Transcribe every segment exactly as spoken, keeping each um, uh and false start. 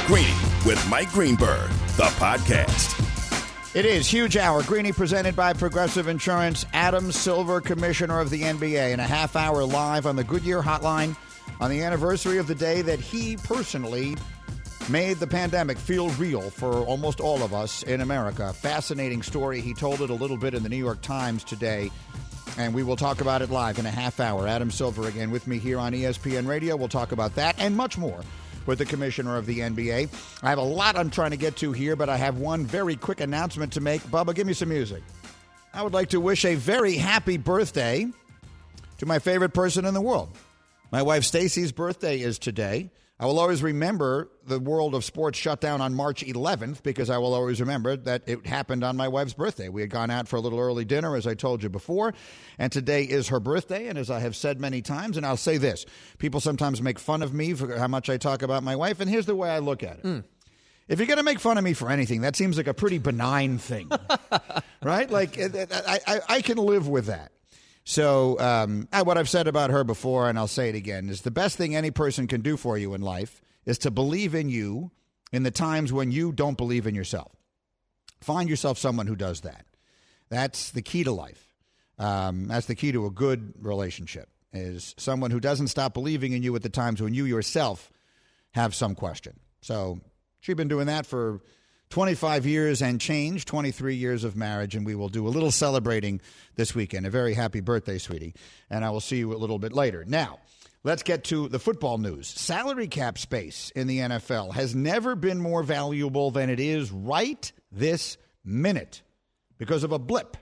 Greeny with Mike Greenberg, the podcast. It is Huge Hour. Greeny presented by Progressive Insurance. Adam Silver, Commissioner of the N B A, in a half hour live on the Goodyear Hotline on the anniversary of the day that he personally made the pandemic feel real for almost all of us in America. Fascinating story. He told it a little bit in the New York Times today, and we will talk about it live in a half hour. Adam Silver again with me here on E S P N Radio. We'll talk about that and much more with the Commissioner of the N B A. I have a lot I'm trying to get to here, but I have one very quick announcement to make. Bubba, give me some music. I would like to wish a very happy birthday to my favorite person in the world. My wife Stacy's birthday is today. I will always remember the world of sports shut down on March eleventh because I will always remember that it happened on my wife's birthday. We had gone out for a little early dinner, as I told you before, and today is her birthday. And as I have said many times, and I'll say this, people sometimes make fun of me for how much I talk about my wife, and here's the way I look at it. Mm. If you're going to make fun of me for anything, that seems like a pretty benign thing, right? Like, I, I, I can live with that. So um, what I've said about her before, and I'll say it again, is the best thing any person can do for you in life is to believe in you in the times when you don't believe in yourself. Find yourself someone who does that. That's the key to life. Um, that's the key to a good relationship, is someone who doesn't stop believing in you at the times when you yourself have some question. So she's been doing that for twenty-five years and change, twenty-three years of marriage, and we will do a little celebrating this weekend. A very happy birthday, sweetie, and I will see you a little bit later. Now, let's get to the football news. Salary cap space in the N F L has never been more valuable than it is right this minute because of a blip.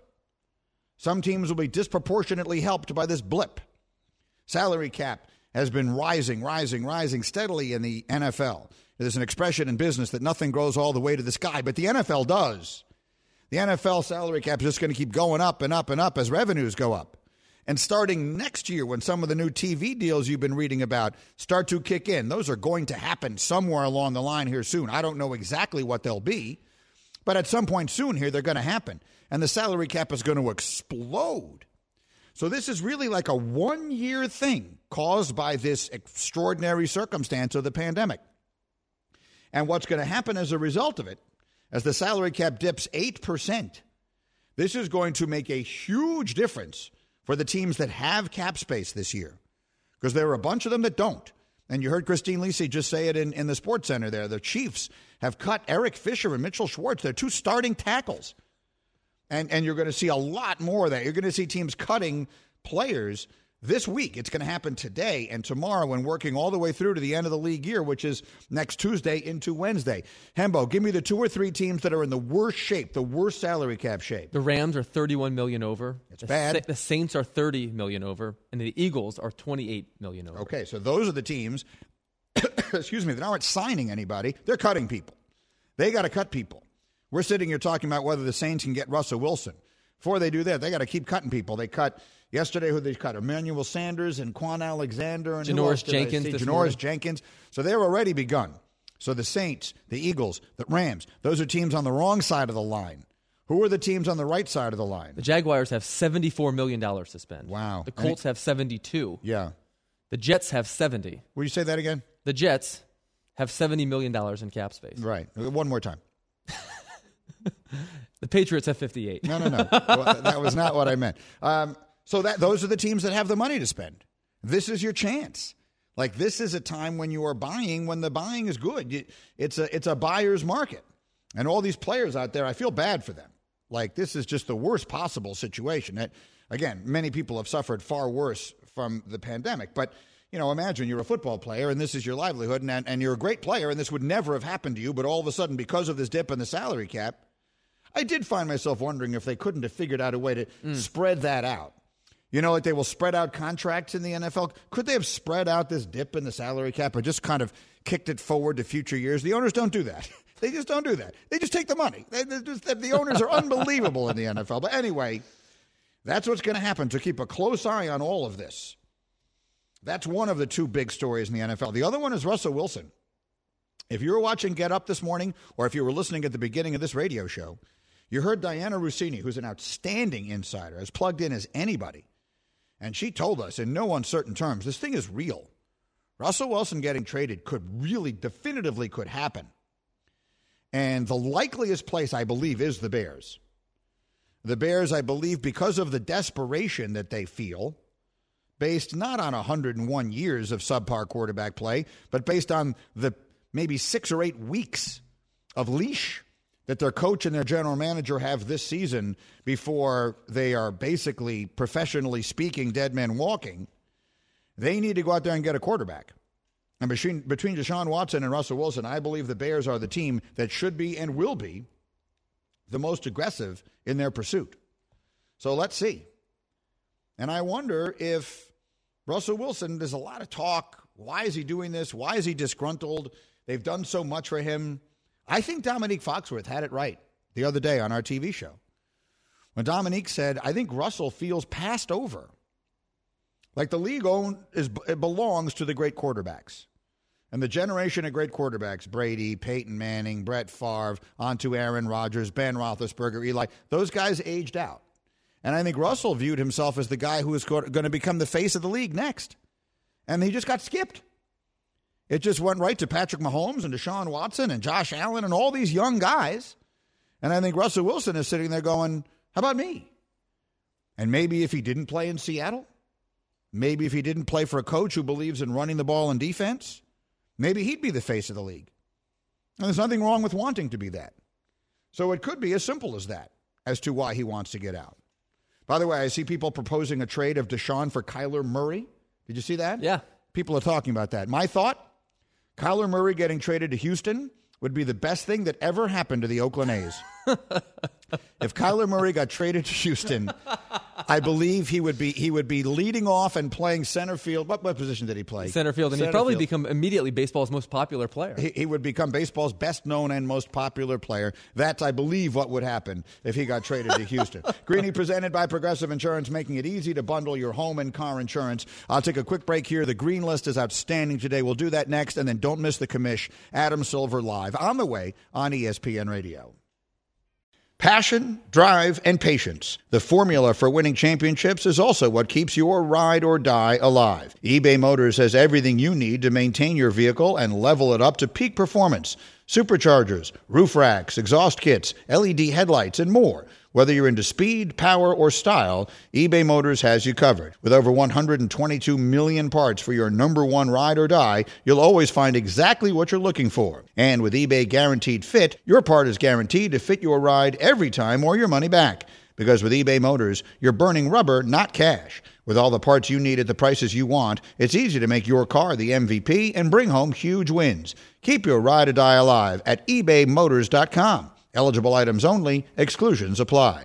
Some teams will be disproportionately helped by this blip. Salary cap has been rising, rising, rising steadily in the N F L. There's an expression in business that nothing grows all the way to the sky, but the N F L does. The N F L salary cap is just going to keep going up and up and up as revenues go up. And starting next year, when some of the new T V deals you've been reading about start to kick in, those are going to happen somewhere along the line here soon. I don't know exactly what they'll be, but at some point soon here, they're going to happen. And the salary cap is going to explode. So this is really like a one-year thing caused by this extraordinary circumstance of the pandemic. And what's going to happen as a result of it, as the salary cap dips eight percent, this is going to make a huge difference for the teams that have cap space this year, because there are a bunch of them that don't. And you heard Christine Lisi just say it in, in the Sports Center there. The Chiefs have cut Eric Fisher and Mitchell Schwartz. They're two starting tackles. And, and you're going to see a lot more of that. You're going to see teams cutting players this week. It's going to happen today and tomorrow and working all the way through to the end of the league year, which is next Tuesday into Wednesday. Hembo, give me the two or three teams that are in the worst shape, the worst salary cap shape. The Rams are thirty-one million dollars over. It's the bad. Sa- the Saints are thirty million dollars over, and the Eagles are twenty-eight million dollars over. Okay, so those are the teams, excuse me, that aren't signing anybody. They're cutting people. They got to cut people. We're sitting here talking about whether the Saints can get Russell Wilson. Before they do that, they got to keep cutting people. They cut yesterday, who they cut? Emmanuel Sanders and Quan Alexander and Janoris Jenkins. Janoris Jenkins. So they're already begun. So the Saints, the Eagles, the Rams, those are teams on the wrong side of the line. Who are the teams on the right side of the line? The Jaguars have seventy-four million dollars to spend. Wow. The Colts have seventy-two. Yeah. The Jets have seventy. Will you say that again? The Jets have seventy million dollars in cap space. Right. One more time. The Patriots have fifty-eight. No, no, no. Well, that was not what I meant. Um, so that those are the teams that have the money to spend. This is your chance. Like, this is a time when you are buying, when the buying is good. You, it's a it's a buyer's market. And all these players out there, I feel bad for them. Like, this is just the worst possible situation. That, again, many people have suffered far worse from the pandemic. But, you know, imagine you're a football player and this is your livelihood, and, and you're a great player and this would never have happened to you. But all of a sudden, because of this dip in the salary cap, I did find myself wondering if they couldn't have figured out a way to mm. spread that out. You know, like they will spread out contracts in the N F L. Could they have spread out this dip in the salary cap or just kind of kicked it forward to future years? The owners don't do that. They just don't do that. They just take the money. They, they just, the owners are unbelievable in the N F L. But anyway, that's what's going to happen. So keep a close eye on all of this. That's one of the two big stories in the N F L. The other one is Russell Wilson. If you were watching Get Up this morning, or if you were listening at the beginning of this radio show, you heard Diana Rossini, who's an outstanding insider, as plugged in as anybody. And she told us in no uncertain terms, this thing is real. Russell Wilson getting traded could really, definitively could happen And the likeliest place, I believe, is the Bears. The Bears, I believe, because of the desperation that they feel, based not on one hundred one years of subpar quarterback play, but based on the maybe six or eight weeks of leash that their coach and their general manager have this season before they are basically, professionally speaking, dead men walking, they need to go out there and get a quarterback. And between, between Deshaun Watson and Russell Wilson, I believe the Bears are the team that should be and will be the most aggressive in their pursuit. So let's see. And I wonder if Russell Wilson, there's a lot of talk. Why is he doing this? Why is he disgruntled? They've done so much for him. I think Dominique Foxworth had it right the other day on our T V show when Dominique said, I think Russell feels passed over. Like the league own is, it belongs to the great quarterbacks. And the generation of great quarterbacks, Brady, Peyton Manning, Brett Favre, onto Aaron Rodgers, Ben Roethlisberger, Eli, those guys aged out. And I think Russell viewed himself as the guy who was going to become the face of the league next. And he just got skipped. It just went right to Patrick Mahomes and Deshaun Watson and Josh Allen and all these young guys. And I think Russell Wilson is sitting there going, how about me? And maybe if he didn't play in Seattle, maybe if he didn't play for a coach who believes in running the ball and defense, maybe he'd be the face of the league. And there's nothing wrong with wanting to be that. So it could be as simple as that as to why he wants to get out. By the way, I see people proposing a trade of Deshaun for Kyler Murray. Did you see that? Yeah. People are talking about that. My thought, Kyler Murray getting traded to Houston would be the best thing that ever happened to the Oakland A's. If Kyler Murray got traded to Houston, I believe he would be he would be leading off and playing center field. What, what position did he play? Center field, and center he'd probably field. become immediately baseball's most popular player. He, he would become baseball's best known and most popular player. That's, I believe, what would happen if he got traded to Houston. Greeny presented by Progressive Insurance, making it easy to bundle your home and car insurance. I'll take a quick break here. The Green List is outstanding today. We'll do that next, and then don't miss the commish. Adam Silver live on the way on E S P N Radio. Passion, drive, and patience. The formula for winning championships is also what keeps your ride or die alive. eBay Motors has everything you need to maintain your vehicle and level it up to peak performance. Superchargers, roof racks, exhaust kits, L E D headlights, and more. Whether you're into speed, power, or style, eBay Motors has you covered. With over one hundred twenty-two million parts for your number one ride or die, you'll always find exactly what you're looking for. And with eBay Guaranteed Fit, your part is guaranteed to fit your ride every time or your money back. Because with eBay Motors, you're burning rubber, not cash. With all the parts you need at the prices you want, it's easy to make your car the M V P and bring home huge wins. Keep your ride or die alive at ebay motors dot com. Eligible items only. Exclusions apply.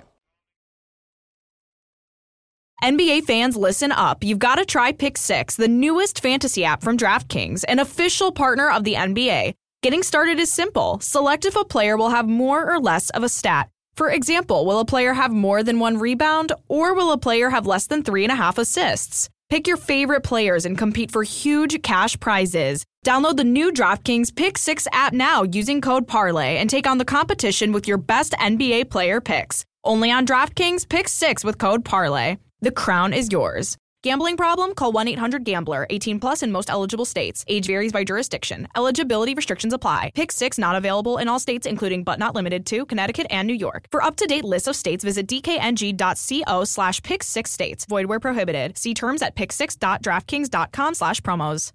N B A fans, listen up. You've got to try Pick Six, the newest fantasy app from DraftKings, an official partner of the N B A. Getting started is simple. Select if a player will have more or less of a stat. For example, will a player have more than one rebound, or will a player have less than three and a half assists? Pick your favorite players and compete for huge cash prizes. Download the new DraftKings Pick Six app now using code Parlay and take on the competition with your best N B A player picks. Only on DraftKings Pick Six with code Parlay. The crown is yours. Gambling problem? Call one eight hundred gambler. eighteen plus in most eligible states. Age varies by jurisdiction. Eligibility restrictions apply. Pick Six not available in all states, including but not limited to Connecticut and New York. For up-to-date list of states, visit dkng.co slash pick six states. Void where prohibited. See terms at pick six dot draftkings dot com slash promos.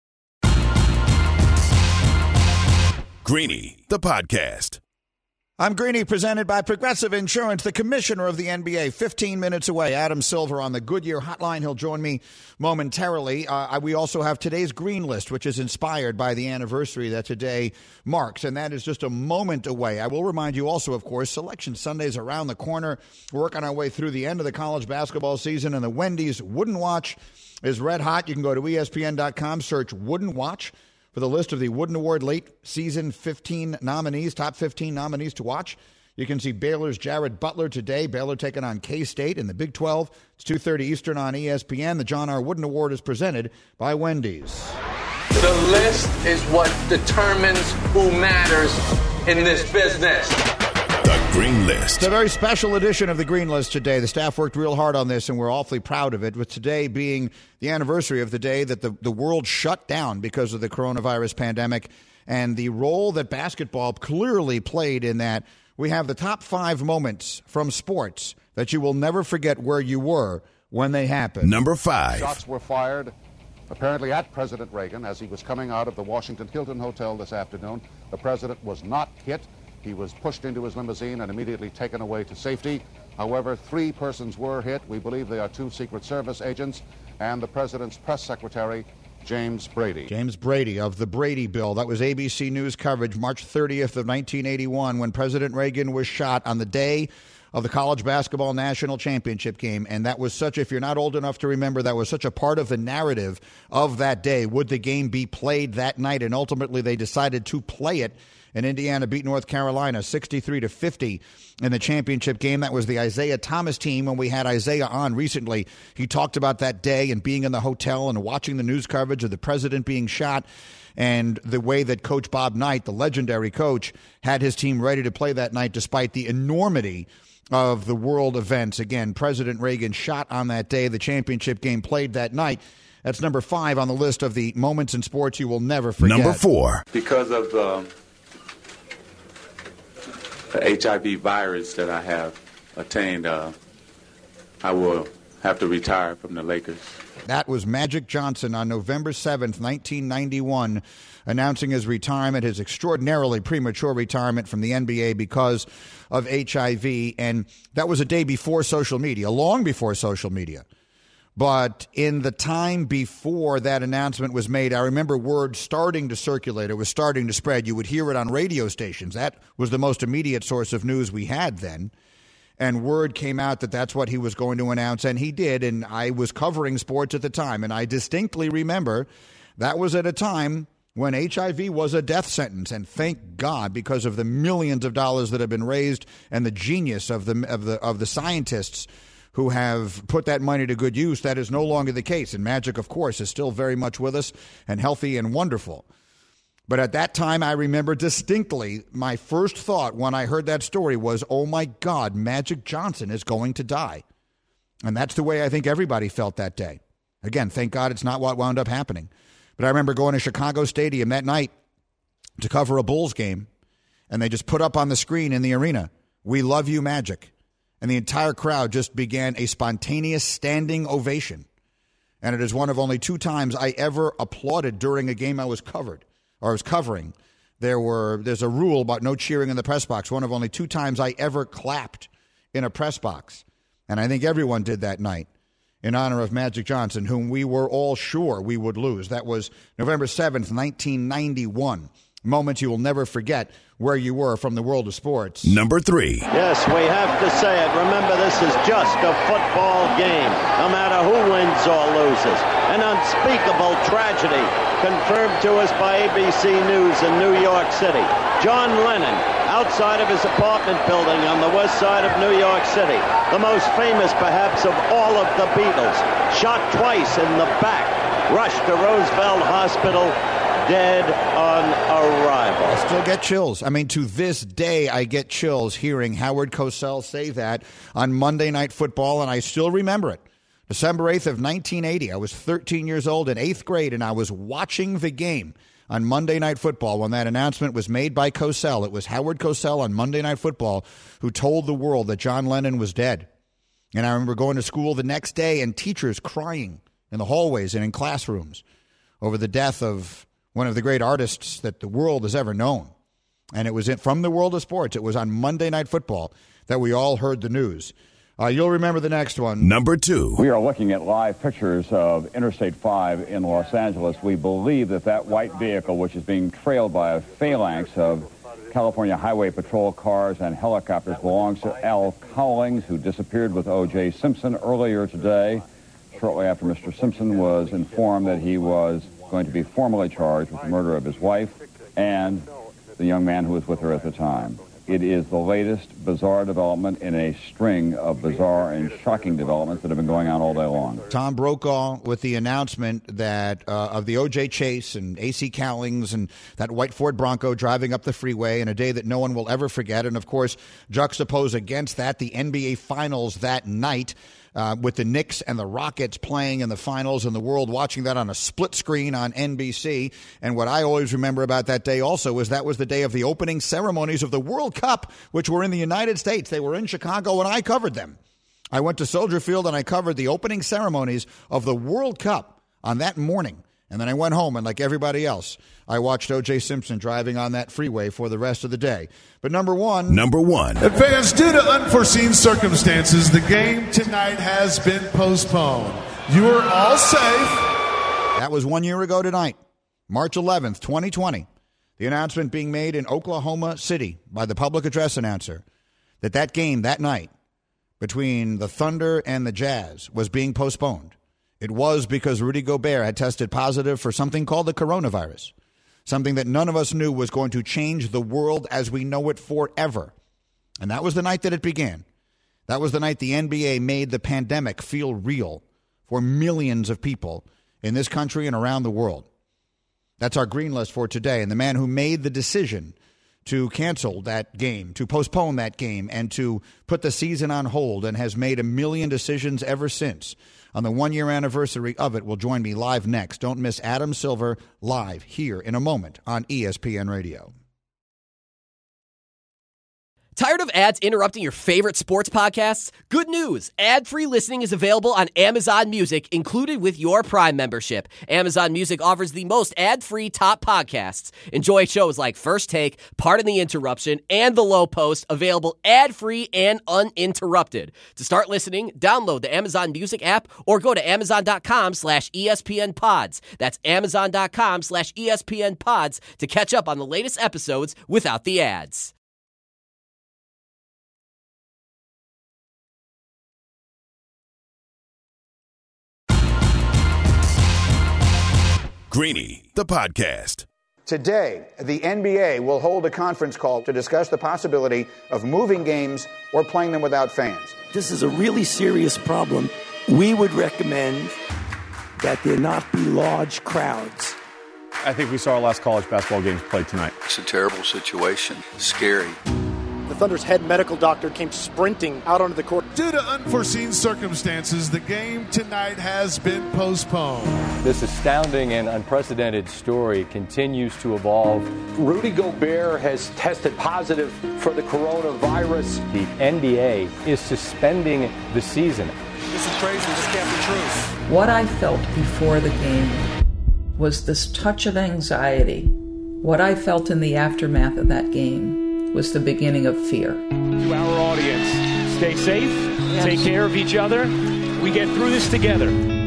Greeny, the podcast. I'm Greeny, presented by Progressive Insurance, the commissioner of the N B A. fifteen minutes away, Adam Silver on the Goodyear Hotline. He'll join me momentarily. Uh, we also have today's Green List, which is inspired by the anniversary that today marks, and that is just a moment away. I will remind you also, of course, Selection Sunday's around the corner. We're working our way through the end of the college basketball season, and the Wendy's Wooden Watch is red hot. You can go to E S P N dot com, search Wooden Watch for the list of the Wooden Award late season fifteen nominees, top fifteen nominees to watch. You can see Baylor's Jared Butler today. Baylor taking on K-State in the Big twelve. It's two thirty Eastern on E S P N. The John R. Wooden Award is presented by Wendy's. The list is what determines who matters in this business. The Green List. It's a very special edition of the Green List today. The staff worked real hard on this, and we're awfully proud of it, with today being the anniversary of the day that the, the world shut down because of the coronavirus pandemic and the role that basketball clearly played in that. We have the top five moments from sports that you will never forget where you were when they happened. Number five. Shots were fired, apparently at President Reagan as he was coming out of the Washington Hilton Hotel this afternoon. The president was not hit. He was pushed into his limousine and immediately taken away to safety. However, three persons were hit. We believe they are two Secret Service agents and the president's press secretary, James Brady. James Brady of the Brady Bill. That was A B C News coverage March thirtieth of nineteen eighty-one when President Reagan was shot on the day of the college basketball national championship game. And that was such, if you're not old enough to remember, that was such a part of the narrative of that day. Would the game be played that night? And ultimately they decided to play it. And Indiana beat North Carolina sixty-three to fifty in the championship game. That was the Isaiah Thomas team. When we had Isaiah on recently, he talked about that day and being in the hotel and watching the news coverage of the president being shot and the way that Coach Bob Knight, the legendary coach, had his team ready to play that night despite the enormity of the world events. Again, President Reagan shot on that day. The championship game played that night. That's number five on the list of the moments in sports you will never forget. Number four. Because of the the H I V virus that I have attained, uh, I will have to retire from the Lakers. That was Magic Johnson on November seventh, nineteen ninety-one, announcing his retirement, his extraordinarily premature retirement from the N B A because of H I V. And that was a day before social media, long before social media. But in the time before that announcement was made, I remember word starting to circulate. It was starting to spread. You would hear it on radio stations. That was the most immediate source of news we had then. And word came out that that's what he was going to announce, and he did. And I was covering sports at the time, and I distinctly remember that was at a time when H I V was a death sentence. And thank God, because of the millions of dollars that have been raised and the genius of the of the of the scientists who have put that money to good use, that is no longer the case. And Magic, of course, is still very much with us and healthy and wonderful. But at that time, I remember distinctly my first thought when I heard that story was, oh, my God, Magic Johnson is going to die. And that's the way I think everybody felt that day. Again, thank God it's not what wound up happening. But I remember going to Chicago Stadium that night to cover a Bulls game, and they just put up on the screen in the arena, "We love you, Magic." And the entire crowd just began a spontaneous standing ovation. And it is one of only two times I ever applauded during a game I was covered or was covering. There were there's a rule about no cheering in the press box. One of only two times I ever clapped in a press box. And I think everyone did that night in honor of Magic Johnson, whom we were all sure we would lose. That was November seventh, nineteen ninety-one. Moments you will never forget where you were from the world of sports. Number three. Yes, we have to say it. Remember, this is just a football game, no matter who wins or loses. An unspeakable tragedy confirmed to us by A B C News in New York City. John Lennon, outside of his apartment building on the west side of New York City, the most famous perhaps of all of the Beatles, shot twice in the back, rushed to Roosevelt Hospital, dead on arrival. I still get chills. I mean, to this day, I get chills hearing Howard Cosell say that on Monday Night Football, and I still remember it. December eighth of nineteen eighty, I was thirteen years old in eighth grade, and I was watching the game on Monday Night Football when that announcement was made by Cosell. It was Howard Cosell on Monday Night Football who told the world that John Lennon was dead. And I remember going to school the next day and teachers crying in the hallways and in classrooms over the death of one of the great artists that the world has ever known. And it was in, from the world of sports. It was on Monday Night Football that we all heard the news. Uh, you'll remember the next one. Number two. We are looking at live pictures of Interstate five in Los Angeles. We believe that that white vehicle, which is being trailed by a phalanx of California Highway Patrol cars and helicopters, belongs to Al Cowlings, who disappeared with O J Simpson earlier today, shortly after Mister Simpson was informed that he was going to be formally charged with the murder of his wife and the young man who was with her at the time. It is the latest bizarre development in a string of bizarre and shocking developments that have been going on all day long. Tom Brokaw with the announcement that uh, of the O J Chase and A C Cowlings and that white Ford Bronco driving up the freeway in a day that no one will ever forget. And, of course, juxtapose against that the N B A Finals that night. Uh, with the Knicks and the Rockets playing in the finals and the world watching that on a split screen on N B C. And what I always remember about that day also is that was the day of the opening ceremonies of the World Cup, which were in the United States. They were in Chicago, and I covered them. I went to Soldier Field, and I covered the opening ceremonies of the World Cup on that morning. And then I went home, and like everybody else, I watched O J Simpson driving on that freeway for the rest of the day. But number one. Number one. And fans, due to unforeseen circumstances, the game tonight has been postponed. You are all safe. That was one year ago tonight, March eleventh, twenty twenty. The announcement being made in Oklahoma City by the public address announcer that that game that night between the Thunder and the Jazz was being postponed. It was because Rudy Gobert had tested positive for something called the coronavirus, something that none of us knew was going to change the world as we know it forever. And that was the night that it began. That was the night the N B A made the pandemic feel real for millions of people in this country and around the world. That's our green list for today. And the man who made the decision to cancel that game, to postpone that game, and to put the season on hold and has made a million decisions ever since on the one-year anniversary of it will join me live next. Don't miss Adam Silver live here in a moment on E S P N Radio. Tired of ads interrupting your favorite sports podcasts? Good news! Ad-free listening is available on Amazon Music, included with your Prime membership. Amazon Music offers the most ad-free top podcasts. Enjoy shows like First Take, Pardon the Interruption, and The Low Post, available ad-free and uninterrupted. To start listening, download the Amazon Music app or go to amazon.com slash ESPN pods. That's amazon.com slash ESPN pods to catch up on the latest episodes without the ads. Greeny, the podcast. Today, the N B A will hold a conference call to discuss the possibility of moving games or playing them without fans. This is a really serious problem. We would recommend that there not be large crowds. I think we saw our last college basketball games played tonight. It's a terrible situation. Scary. The Thunder's head medical doctor came sprinting out onto the court. Due to unforeseen circumstances, the game tonight has been postponed. This astounding and unprecedented story continues to evolve. Rudy Gobert has tested positive for the coronavirus. The N B A is suspending the season. This is crazy. This can't be true. What I felt before the game was this touch of anxiety. What I felt in the aftermath of that game was the beginning of fear. To our audience, stay safe, yes. Take care of each other. We get through this together.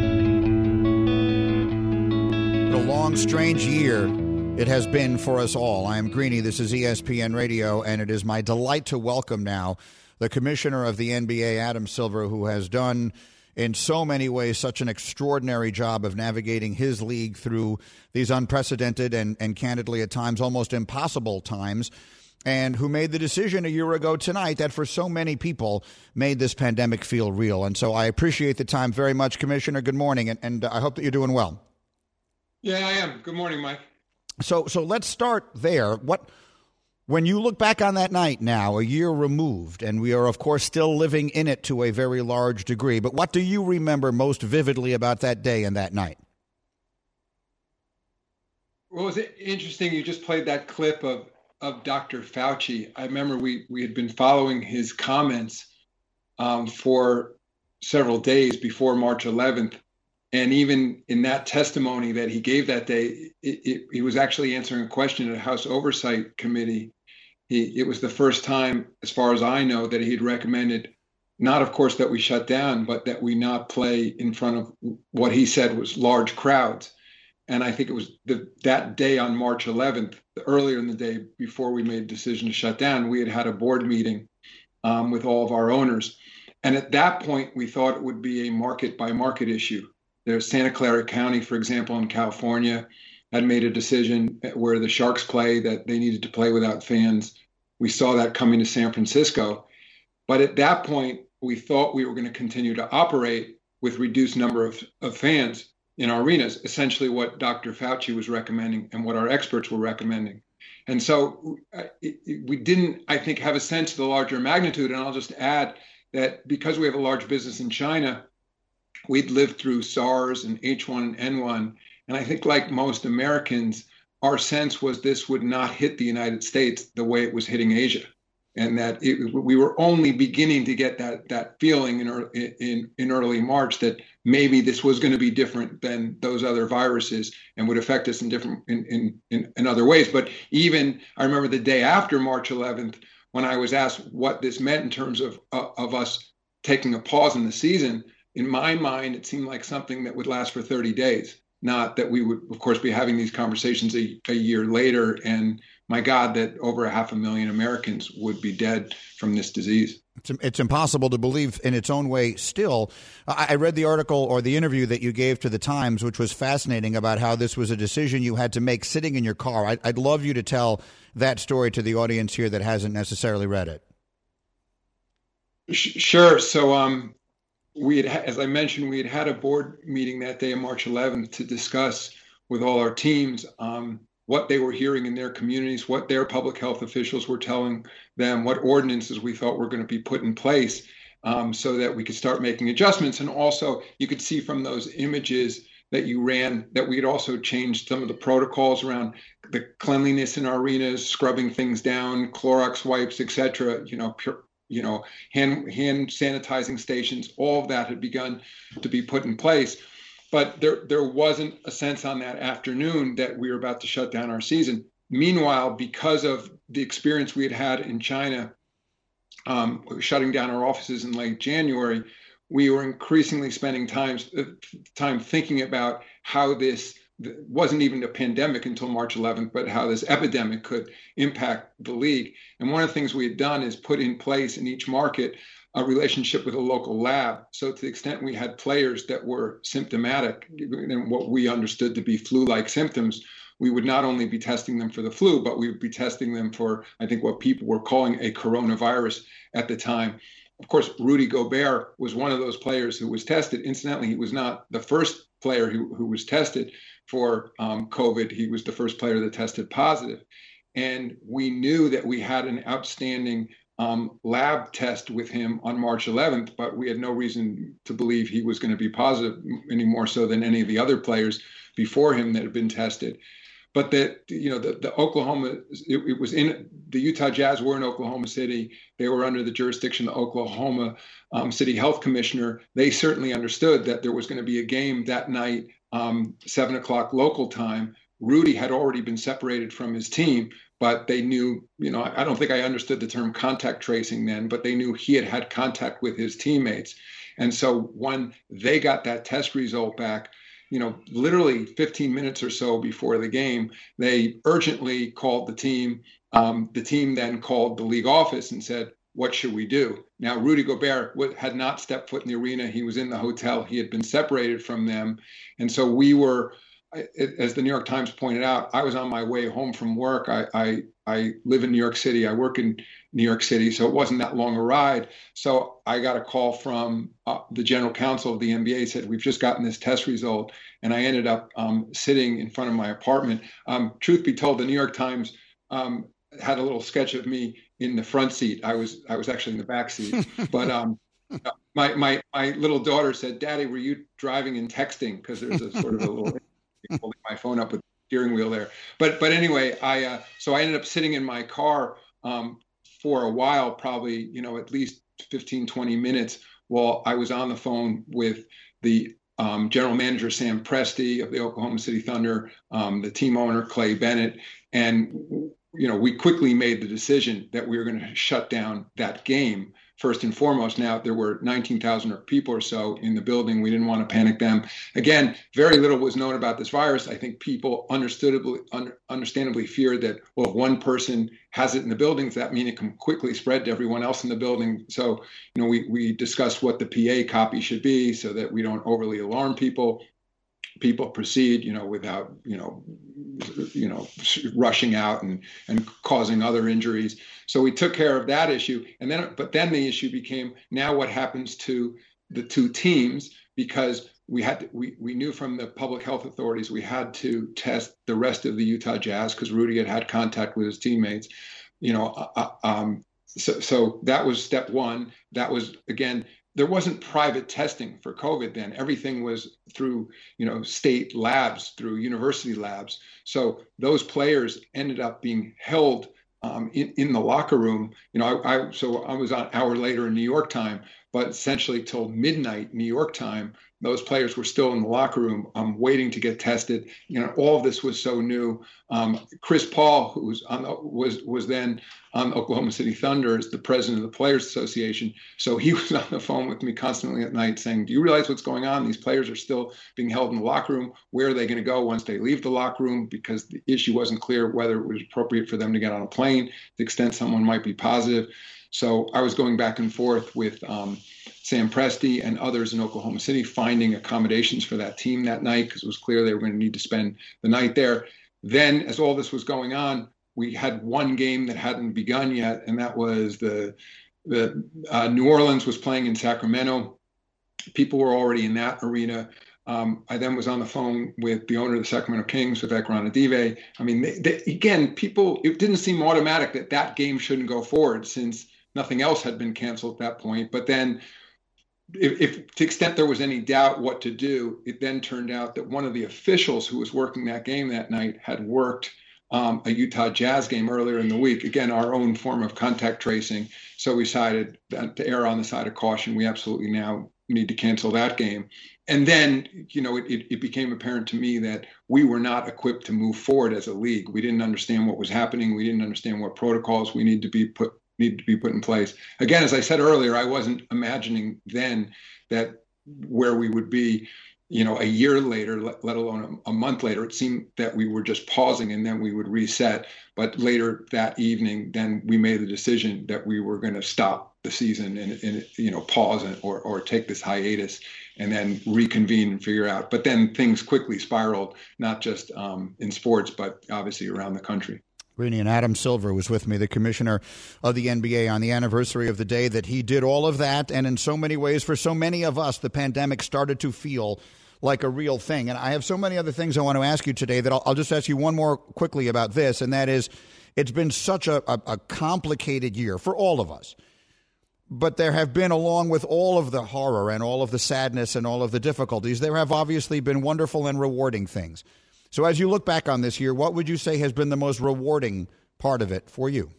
A long, strange year it has been for us all. I am Greeny. This is E S P N Radio, and it is my delight to welcome now the commissioner of the N B A, Adam Silver, who has done in so many ways such an extraordinary job of navigating his league through these unprecedented and, and candidly at times almost impossible times, and who made the decision a year ago tonight that for so many people made this pandemic feel real. And so I appreciate the time very much, Commissioner. Good morning, and, and I hope that you're doing well. Yeah, I am. Good morning, Mike. So so let's start there. What, when you look back on that night now, a year removed, and we are, of course, still living in it to a very large degree, but what do you remember most vividly about that day and that night? Well, was it interesting you just played that clip of of Doctor Fauci. I remember we, we had been following his comments um, for several days before March eleventh. And even in that testimony that he gave that day, it, it, he was actually answering a question at a House Oversight Committee. He, it was the first time, as far as I know, that he had recommended, not, of course, that we shut down, but that we not play in front of what he said was large crowds. And I think it was the, that day on March eleventh, earlier in the day before we made a decision to shut down, we had had a board meeting um, with all of our owners. And at that point, we thought it would be a market by market issue. There's Santa Clara County, for example, in California, had made a decision where the Sharks play that they needed to play without fans. we saw that coming to San Francisco. But at that point, we thought we were going to continue to operate with reduced number of, of fans in our arenas, essentially what Doctor Fauci was recommending and what our experts were recommending. And so it, it, we didn't, I think, have a sense of the larger magnitude. And I'll just add that because we have a large business in China, we'd lived through SARS and H one N one. And I think like most Americans, our sense was this would not hit the United States the way it was hitting Asia. And that it, we were only beginning to get that that feeling in, in, in early March that maybe this was going to be different than those other viruses and would affect us in different in, in, in, in other ways. But even I remember the day after March eleventh, when I was asked what this meant in terms of uh, of us taking a pause in the season, in my mind, it seemed like something that would last for thirty days, not that we would, of course, be having these conversations a, a year later. And my God, that over a half a million Americans would be dead from this disease. It's, it's impossible to believe in its own way still. I, I read the article or the interview that you gave to the Times, which was fascinating, about how this was a decision you had to make sitting in your car. I, I'd love you to tell that story to the audience here that hasn't necessarily read it. Sure. So um, we had, as I mentioned, we had had a board meeting that day on March eleventh to discuss with all our teams um, what they were hearing in their communities, what their public health officials were telling them, what ordinances we thought were going to be put in place um, so that we could start making adjustments. And also, you could see from those images that you ran that we had also changed some of the protocols around the cleanliness in our arenas, scrubbing things down, Clorox wipes, et cetera, you know, pure, you know, hand, hand sanitizing stations. All of that had begun to be put in place. But there, there wasn't a sense on that afternoon that we were about to shut down our season. Meanwhile, because of the experience we had had in China, um, shutting down our offices in late January, we were increasingly spending time, time thinking about how this wasn't even a pandemic until March eleventh, but how this epidemic could impact the league. And one of the things we had done is put in place in each market a relationship with a local lab. So to the extent we had players that were symptomatic and what we understood to be flu-like symptoms, we would not only be testing them for the flu, but we would be testing them for, I think, what people were calling a coronavirus at the time. Of course, Rudy Gobert was one of those players who was tested. Incidentally, he was not the first player who, who was tested for um, COVID. He was the first player that tested positive. And we knew that we had an outstanding Um, lab test with him on March eleventh, but we had no reason to believe he was going to be positive any more so than any of the other players before him that had been tested. But that, you know, the, the Oklahoma, it, it was in the Utah Jazz were in Oklahoma City. They were under the jurisdiction of the Oklahoma um, City Health Commissioner. They certainly understood that there was going to be a game that night, um, seven o'clock local time. Rudy had already been separated from his team, but they knew, you know, I don't think I understood the term contact tracing then, but they knew he had had contact with his teammates. And so when they got that test result back, you know, literally fifteen minutes or so before the game, they urgently called the team. Um, the team then called the league office and said, what should we do? Now, Rudy Gobert had not stepped foot in the arena. He was in the hotel. He had been separated from them. And so we were, as the New York Times pointed out, I was on my way home from work. I, I, I live in New York City. I work in New York City, so it wasn't that long a ride. So I got a call from uh, the general counsel of the N B A, said, we've just gotten this test result. And I ended up um, sitting in front of my apartment. Um, truth be told, the New York Times um, had a little sketch of me in the front seat. I was I was actually in the back seat. But um, my, my, my little daughter said, Daddy, were you driving and texting? Because there's a sort of a little... holding my phone up with the steering wheel there. But but anyway, I uh, so I ended up sitting in my car um, for a while, probably, you know, at least fifteen, twenty minutes while I was on the phone with the um, general manager, Sam Presti of the Oklahoma City Thunder, um, the team owner, Clay Bennett. And, you know, we quickly made the decision that we were going to shut down that game. First and foremost, now there were nineteen thousand people or so in the building. We didn't want to panic them. Again, very little was known about this virus. I think people understandably, under, understandably feared that, well, if one person has it in the buildings, that means it can quickly spread to everyone else in the building. So, you know, we, we discussed what the P A copy should be so that we don't overly alarm people. people proceed, you know, without, you know, you know, rushing out and, and causing other injuries. So we took care of that issue. And then, but then the issue became, now what happens to the two teams? Because we had to, we, we knew from the public health authorities, we had to test the rest of the Utah Jazz because Rudy had had contact with his teammates, you know, uh, um, so, so that was step one. That was, again, there wasn't private testing for COVID then. Everything was through, you know, state labs, through university labs. So those players ended up being held um, in, in the locker room. You know, I, I so I was an hour later in New York time, but essentially till midnight New York time, those players were still in the locker room um, waiting to get tested. You know, all of this was so new. Um, Chris Paul, who was on the, was was then on Oklahoma City Thunder as the president of the Players Association. So he was on the phone with me constantly at night saying, do you realize what's going on? These players are still being held in the locker room. Where are they going to go once they leave the locker room? Because the issue wasn't clear whether it was appropriate for them to get on a plane, to the extent someone might be positive. So I was going back and forth with um, Sam Presti and others in Oklahoma City, finding accommodations for that team that night because it was clear they were going to need to spend the night there. Then, as all this was going on, we had one game that hadn't begun yet, and that was the the uh, New Orleans was playing in Sacramento. People were already in that arena. Um, I then was on the phone with the owner of the Sacramento Kings, Vivek Ranadive. I mean, they, they, again, people, it didn't seem automatic that that game shouldn't go forward since nothing else had been canceled at that point. But then if, if to the extent there was any doubt what to do, it then turned out that one of the officials who was working that game that night had worked um, a Utah Jazz game earlier in the week. Again, our own form of contact tracing. So we decided to err on the side of caution. We absolutely now need to cancel that game. And then, you know, it, it, it became apparent to me that we were not equipped to move forward as a league. We didn't understand what was happening. We didn't understand what protocols we need to be put need to be put in place. Again, as I said earlier, I wasn't imagining then that where we would be, you know, a year later, let, let alone a, a month later. It seemed that we were just pausing and then we would reset. But later that evening, then we made the decision that we were going to stop the season and, and you know, pause or, or take this hiatus and then reconvene and figure out. But then things quickly spiraled, not just um, in sports, but obviously around the country. Greeny, and Adam Silver was with me, the commissioner of the N B A, on the anniversary of the day that he did all of that. And in so many ways, for so many of us, the pandemic started to feel like a real thing. And I have so many other things I want to ask you today that I'll, I'll just ask you one more quickly about this. And that is, it's been such a, a, a complicated year for all of us. But there have been, along with all of the horror and all of the sadness and all of the difficulties, there have obviously been wonderful and rewarding things. So as you look back on this year, what would you say has been the most rewarding part of it for you?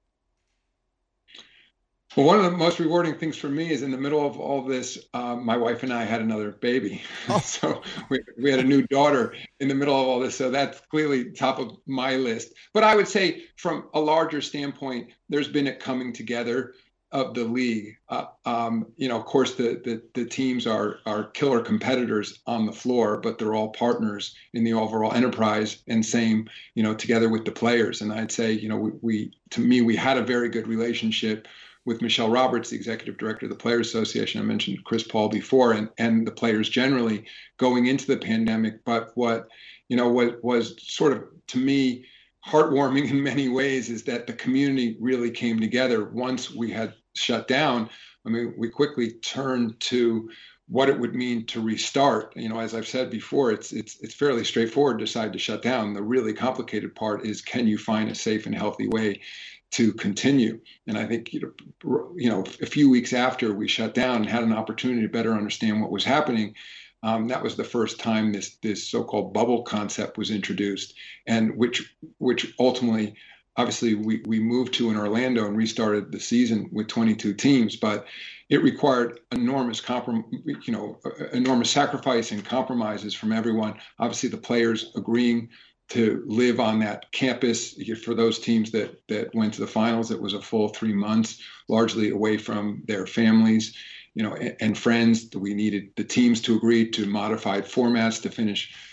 Well, one of the most rewarding things for me is in the middle of all this, uh, my wife and I had another baby. Oh. So we, we had a new daughter in the middle of all this. So that's clearly top of my list. But I would say from a larger standpoint, there's been a coming together of the league. Uh, um, you know, of course, the, the the teams are are killer competitors on the floor, but they're all partners in the overall enterprise, and same, you know, together with the players. And I'd say, you know, we, we to me, we had a very good relationship with Michelle Roberts, the executive director of the Players Association. I mentioned Chris Paul before, and and the players generally going into the pandemic. But what, you know, what was sort of, to me, heartwarming in many ways is that the community really came together once we had shut down. I mean, we quickly turned to what it would mean to restart. You know, as I've said before, it's it's it's fairly straightforward to decide to shut down. The really complicated part is, can you find a safe and healthy way to continue? And I think, you know, you know, a few weeks after we shut down and had an opportunity to better understand what was happening, Um, that was the first time this this so-called bubble concept was introduced, and which which ultimately, obviously, we, we moved to in Orlando and restarted the season with twenty-two teams. But it required enormous comprom- you know, enormous sacrifice and compromises from everyone. Obviously, the players agreeing to live on that campus. For those teams that that went to the finals, it was a full three months, largely away from their families, you know, and, and friends. We needed the teams to agree to modified formats to finish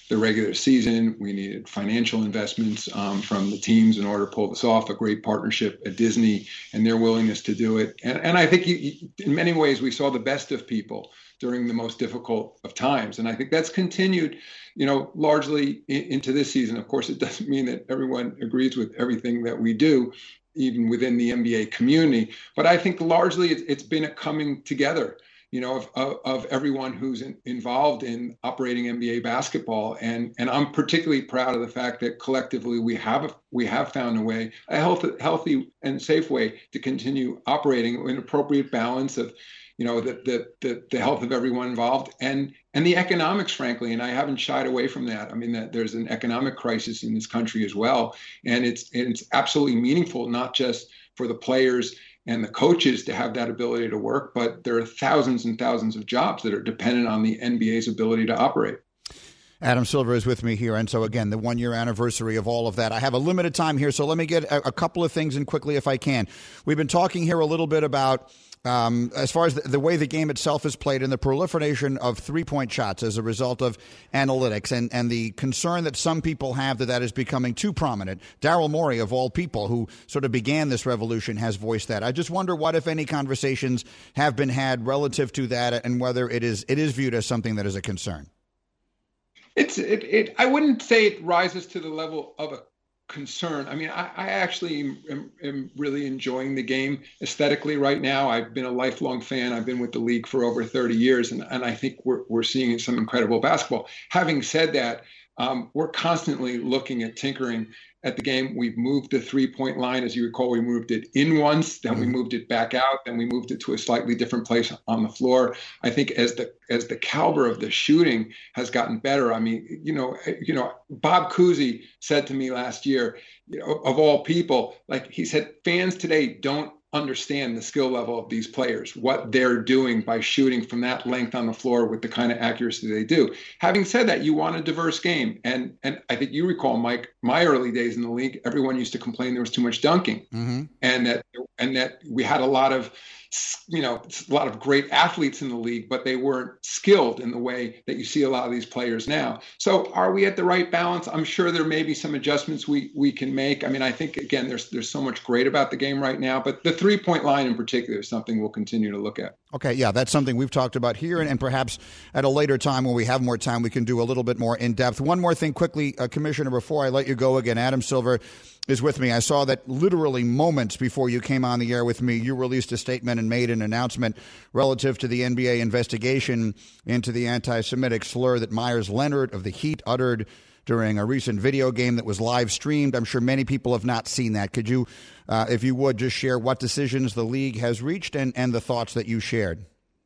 the regular season. We needed financial investments um, from the teams in order to pull this off, a great partnership at Disney and their willingness to do it. And, and I think you, you, in many ways we saw the best of people during the most difficult of times. And I think that's continued, you know, largely in, into this season. Of course, it doesn't mean that everyone agrees with everything that we do, even within the N B A community. But I think largely it's, it's been a coming together, you know, of, of, of everyone who's in, involved in operating N B A basketball. And, and I'm particularly proud of the fact that collectively we have we have found a way, a healthy, healthy and safe way to continue operating in appropriate balance of, you know, the, the, the, the health of everyone involved and, and the economics, frankly. And I haven't shied away from that. I mean, that there's an economic crisis in this country as well. And it's, it's absolutely meaningful, not just for the players and the coaches to have that ability to work, but there are thousands and thousands of jobs that are dependent on the N B A's ability to operate. Adam Silver is with me here. And so, again, the one-year anniversary of all of that. I have a limited time here, so let me get a, a couple of things in quickly if I can. We've been talking here a little bit about Um, as far as the, the way the game itself is played and the proliferation of three-point shots as a result of analytics and, and the concern that some people have that that is becoming too prominent. Daryl Morey, of all people, who sort of began this revolution, has voiced that. I just wonder what, if any, conversations have been had relative to that and whether it is it is viewed as something that is a concern. It's it, it I wouldn't say it rises to the level of a concern. I mean, I, I actually am, am really enjoying the game aesthetically right now. I've been a lifelong fan. I've been with the league for over thirty years, and, and I think we're we're seeing some incredible basketball. Having said that, um, we're constantly looking at tinkering at the game. We've moved the three-point line. As you recall, we moved it in once, then we moved it back out, then we moved it to a slightly different place on the floor. I think as the as the caliber of the shooting has gotten better, I mean, you know, you know, Bob Cousy said to me last year, you know, of all people, like he said, fans today don't understand the skill level of these players, what they're doing by shooting from that length on the floor with the kind of accuracy they do. Having said that, you want a diverse game. And and I think you recall, Mike, my early days in the league, everyone used to complain there was too much dunking, mm-hmm. and that and that we had a lot of, you know, a lot of great athletes in the league, but they weren't skilled in the way that you see a lot of these players now. So are we at the right balance? I'm sure there may be some adjustments we we can make. I mean, I think, again, there's there's so much great about the game right now, but the three-point line in particular is something we'll continue to look at. Okay, yeah, that's something we've talked about here, and, and perhaps at a later time when we have more time, we can do a little bit more in depth. One more thing quickly, uh, Commissioner, before I let you go again, Adam Silver is with me. I saw that literally moments before you came on the air with me, you released a statement and made an announcement relative to the N B A investigation into the anti-Semitic slur that Meyers Leonard of the Heat uttered during a recent video game that was live streamed. I'm sure many people have not seen that. Could you, uh, if you would, just share what decisions the league has reached and, and the thoughts that you shared?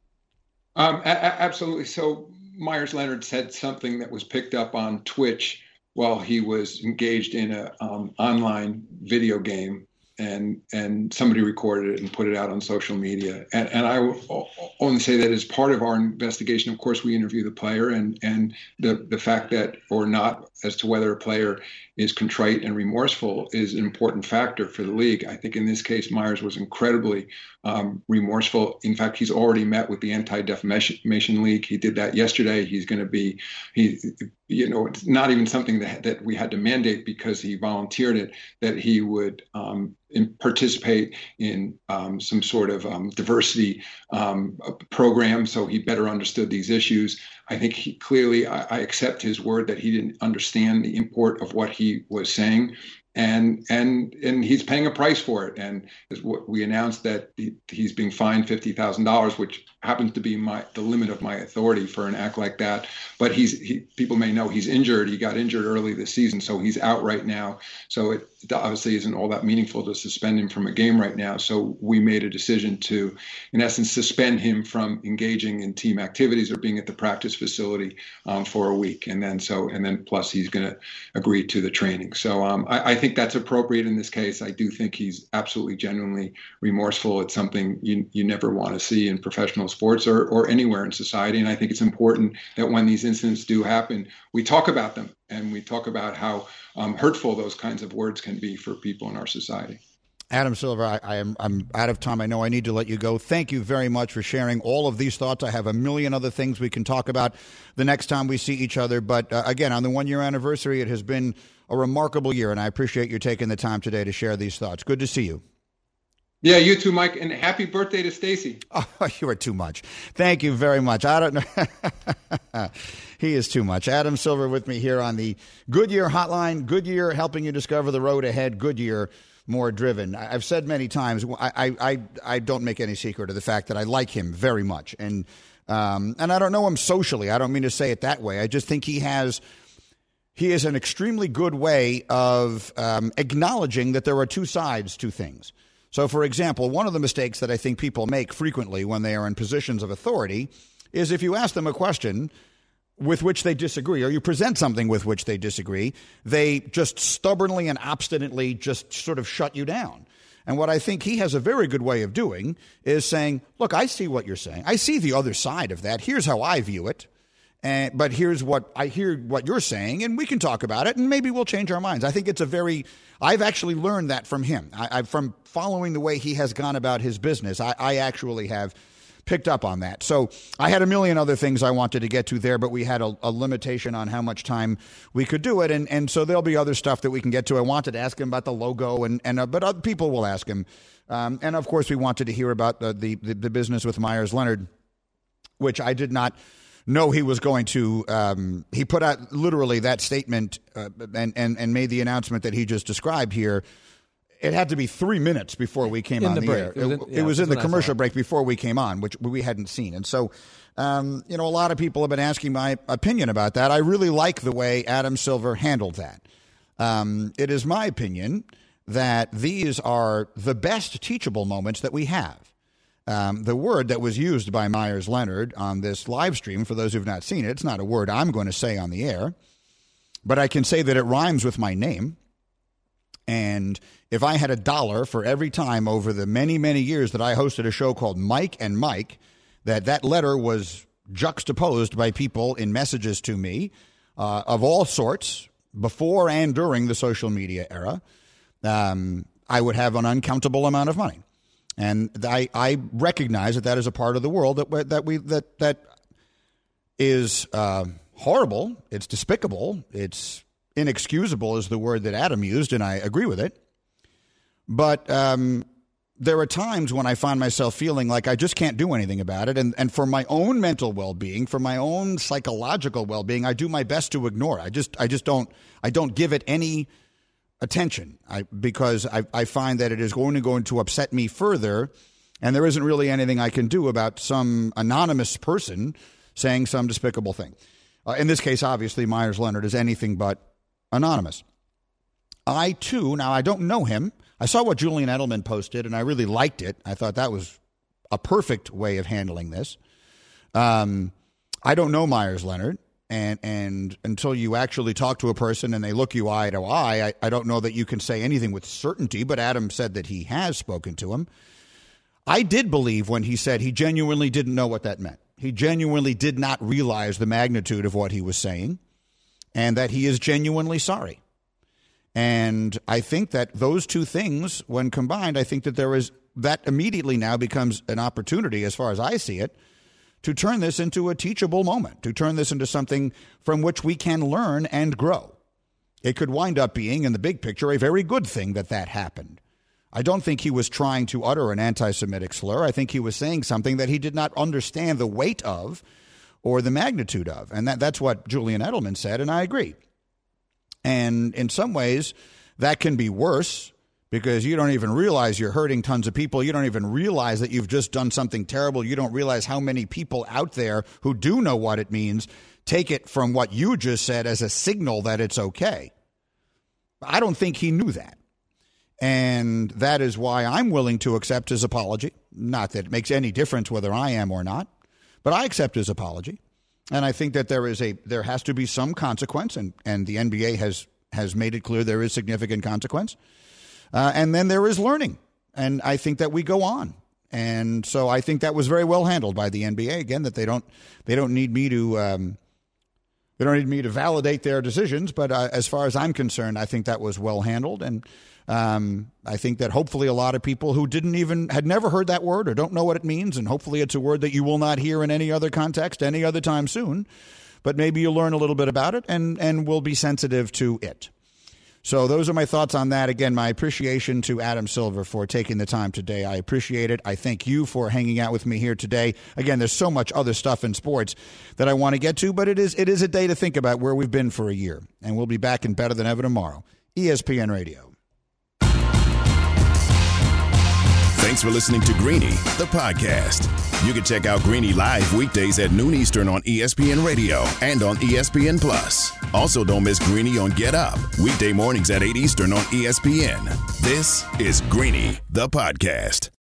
Um, a- absolutely. So Meyers Leonard said something that was picked up on Twitch while he was engaged in a um, online video game, and and somebody recorded it and put it out on social media. And, and I will only say that as part of our investigation, of course, we interview the player, and and the the fact that or not as to whether a player is contrite and remorseful is an important factor for the league. I think in this case, Meyers was incredibly um, remorseful. In fact, he's already met with the Anti-Defamation League. He did that yesterday. He's going to be, he, you know, it's not even something that, that we had to mandate because he volunteered it, that he would um, in, participate in um, some sort of um, diversity um, program so he better understood these issues. I think he clearly, I, I accept his word that he didn't understand the import of what he was saying. And and and he's paying a price for it. And as what we announced that he, he's being fined fifty thousand dollars, which happens to be my the limit of my authority for an act like that. But he's he, people may know he's injured. He got injured early this season, so he's out right now. So it obviously isn't all that meaningful to suspend him from a game right now. So we made a decision to, in essence, suspend him from engaging in team activities or being at the practice facility um, for a week. And then so and then plus he's going to agree to the training. So um, I, I think that's appropriate in this case. I do think he's absolutely genuinely remorseful. It's something you you never want to see in professional sports or, or anywhere in society. And I think it's important that when these incidents do happen, we talk about them and we talk about how um, hurtful those kinds of words can be for people in our society. Adam Silver, I, I am I'm out of time. I know I need to let you go. Thank you very much for sharing all of these thoughts. I have a million other things we can talk about the next time we see each other. But uh, again, on the one-year anniversary, it has been a remarkable year, and I appreciate you taking the time today to share these thoughts. Good to see you. Yeah, you too, Mike, and happy birthday to Stacy. Oh, you are too much. Thank you very much. I don't know. He is too much. Adam Silver with me here on the Goodyear Hotline. Goodyear helping you discover the road ahead. Goodyear, more driven. I've said many times, I I I don't make any secret of the fact that I like him very much, and um and I don't know him socially. I don't mean to say it that way. I just think he has. He is an extremely good way of um, acknowledging that there are two sides to things. So, for example, one of the mistakes that I think people make frequently when they are in positions of authority is if you ask them a question with which they disagree, or you present something with which they disagree, they just stubbornly and obstinately just sort of shut you down. And what I think he has a very good way of doing is saying, look, I see what you're saying. I see the other side of that. Here's how I view it. And, but here's what I hear what you're saying, and we can talk about it, and maybe we'll change our minds. I think it's a very – I've actually learned that from him. I, I, from following the way he has gone about his business, I, I actually have picked up on that. So I had a million other things I wanted to get to there, but we had a, a limitation on how much time we could do it, and, and so there'll be other stuff that we can get to. I wanted to ask him about the logo, and, and uh, but other people will ask him. Um, and, of course, we wanted to hear about the, the, the, the business with Meyers Leonard, which I did not – No, he was going to um, – he put out literally that statement uh, and, and, and made the announcement that he just described here. It had to be three minutes before we came in on the, the break. air. It was in, it, yeah, it was in the commercial I break before we came on, which we hadn't seen. And so, um, you know, a lot of people have been asking my opinion about that. I really like the way Adam Silver handled that. Um, it is my opinion that these are the best teachable moments that we have. Um, the word that was used by Meyers Leonard on this live stream, for those who've not seen it, it's not a word I'm going to say on the air, but I can say that it rhymes with my name. And if I had a dollar for every time over the many, many years that I hosted a show called Mike and Mike, that that letter was juxtaposed by people in messages to me uh, of all sorts before and during the social media era, um, I would have an uncountable amount of money. And I, I recognize that that is a part of the world that that we that that is uh, horrible. It's despicable. It's inexcusable, is the word that Adam used, and I agree with it. But um, there are times when I find myself feeling like I just can't do anything about it, and and for my own mental well-being, for my own psychological well-being, I do my best to ignore it. I just I just don't I don't give it any attention, I, because I, I find that it is going to going to upset me further, and there isn't really anything I can do about some anonymous person saying some despicable thing. Uh, in this case, obviously, Meyers Leonard is anything but anonymous. I, too, now I don't know him. I saw what Julian Edelman posted, and I really liked it. I thought that was a perfect way of handling this. Um, I don't know Meyers Leonard. And and until you actually talk to a person and they look you eye to eye, I, I don't know that you can say anything with certainty, but Adam said that he has spoken to him. I did believe when he said he genuinely didn't know what that meant. He genuinely did not realize the magnitude of what he was saying, and that he is genuinely sorry. And I think that those two things, when combined, I think that there is, that immediately now becomes an opportunity, as far as I see it, to turn this into a teachable moment, to turn this into something from which we can learn and grow. It could wind up being, in the big picture, a very good thing that that happened. I don't think he was trying to utter an anti-Semitic slur. I think he was saying something that he did not understand the weight of or the magnitude of. And that, that's what Julian Edelman said, and I agree. And in some ways, that can be worse, because you don't even realize you're hurting tons of people. You don't even realize that you've just done something terrible. You don't realize how many people out there who do know what it means take it from what you just said as a signal that it's okay. I don't think he knew that. And that is why I'm willing to accept his apology. Not that it makes any difference whether I am or not, but I accept his apology. And I think that there is a there has to be some consequence, and, and the N B A has has made it clear there is significant consequence. Uh, and then there is learning, and I think that we go on. And so I think that was very well handled by the N B A. Again, that they don't they don't need me to um, They don't need me to validate their decisions, but uh, as far as I'm concerned, I think that was well handled. And um, I think that hopefully a lot of people who didn't even, had never heard that word or don't know what it means, and hopefully it's a word that you will not hear in any other context any other time soon, but maybe you'll learn a little bit about it and, and will be sensitive to it. So those are my thoughts on that. Again, my appreciation to Adam Silver for taking the time today. I appreciate it. I thank you for hanging out with me here today. Again, there's so much other stuff in sports that I want to get to, but it is it is a day to think about where we've been for a year. And we'll be back in Better Than Ever tomorrow. E S P N Radio. Thanks for listening to Greeny, the podcast. You can check out Greeny live weekdays at noon Eastern on E S P N Radio and on E S P N Plus. Also, don't miss Greeny on Get Up, weekday mornings at eight Eastern on E S P N. This is Greeny, the podcast.